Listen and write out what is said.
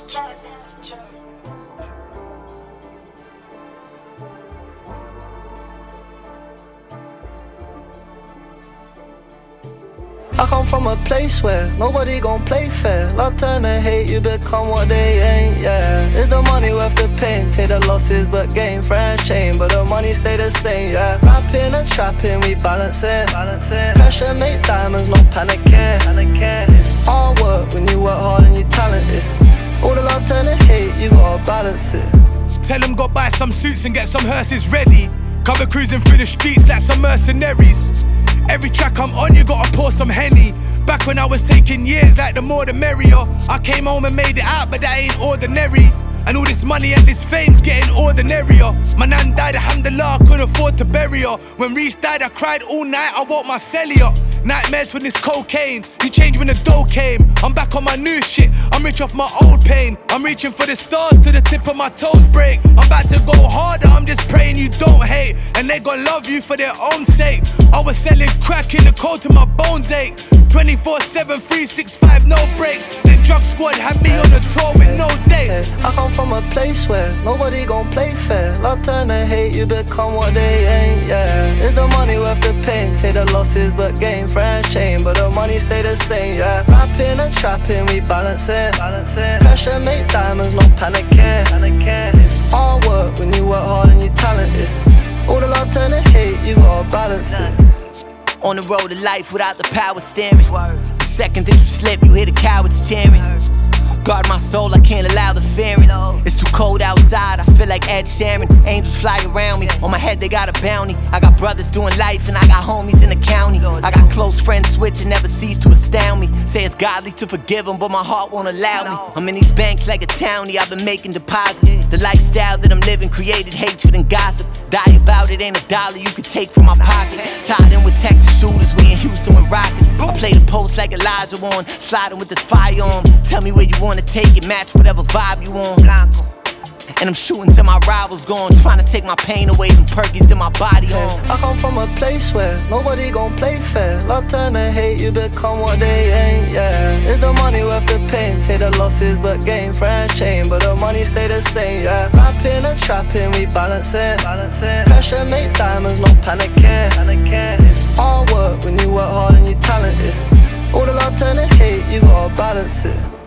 I come from a place where nobody gon' play fair. Love turn to hate, you become what they ain't, yeah. Is the money worth the pain? Take the losses but gain. Friends change, but the money stay the same, yeah. Rapping and trapping, we balance it. Pressure make diamonds, no panicking. It's all work when you work hard and you talented. All the love turn to hate, you gotta balance it. Tell them go buy some suits and get some hearses ready. Cover cruising through the streets like some mercenaries. Every track I'm on, you gotta pour some Henny. Back when I was taking years, like the more the merrier. I came home and made it out, but that ain't ordinary. And all this money and this fame's getting ordinarier. My nan died, alhamdulillah, I couldn't afford to bury her. When Reese died, I cried all night, I woke my celly up. Nightmares from this cocaine, you changed when the dough came. I'm back on my new shit, I'm rich off my old pain. I'm reaching for the stars to the tip of my toes break. I'm about to go harder, I'm just praying you don't hate. And they gon' love you for their own sake. I was selling crack in the cold till my bones ache. 24/7, 365, no breaks. The drug squad had me on a tour with no dates. I come from a place where nobody gon' play fair. Love turn to hate, you become what they ain't, yeah. Is the money worth the pain? Take the losses but gain. Friends change, but the money stay the same, yeah. Rapping and trapping, we balance it. Pressure make diamonds, no panicking. It's all work when you work hard and you talented. All the love turn to hate, you gotta balance it. On the road to life without the power steering. The second that you slip, you hear the cowards cheering. Guard my soul, I can't allow the fearing. It's too cold outside, I feel like Ed Sheeran. Angels fly around me, on my head they got a bounty. I got brothers doing life and I got homies in the county. I got close friends switch and never cease to astound me. Say it's godly to forgive them, but my heart won't allow me. I'm in these banks like a townie, I've been making deposits. The lifestyle that I'm living created hatred and gossip. Die about it, ain't a dollar you could take from my pocket. Tied in with Texas shooters, we in Houston with Rockets. I play the post like Elijah Warren, sliding with this firearm. Tell me where you wanna take it, match whatever vibe you on. And I'm shooting till my rivals gone, trying to take my pain away, them perkies in my body on. I come from a place where nobody gon' play fair. Love turn to hate, you become what they ain't, yeah. Is the money worth the pain? Take the losses but gain. Friends change, but the money stay the same, yeah. Rapping and trapping, we balance it. Pressure make diamonds, no panicking. It's all work when you work hard and you talented. All the love turn to hate, you gotta balance it.